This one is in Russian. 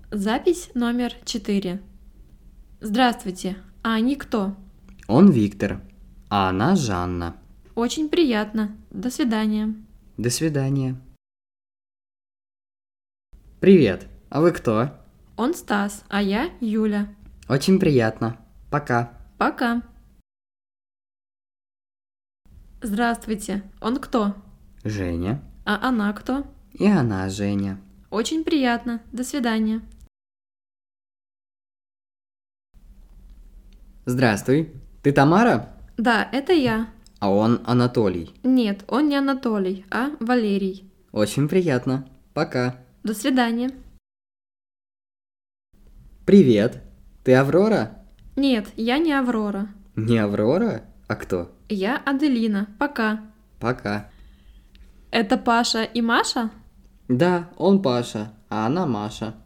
Запись номер 4. Здравствуйте, а они кто? Он Виктор, а она Жанна. Очень приятно. До свидания. До свидания. Привет, а вы кто? Он Стас, а я Юля. Очень приятно. Пока. Пока. Здравствуйте, он кто? Женя. А она кто? И она Женя. Очень приятно. До свидания. Здравствуй. Ты Тамара? Да, это я. А он Анатолий. Нет, он не Анатолий, а Валерий. Очень приятно. Пока. До свидания. Привет. Ты Аврора? Нет, я не Аврора. Не Аврора? А кто? Я Аделина. Пока. Пока. Это Паша и Маша? Да, он Паша, а она Маша.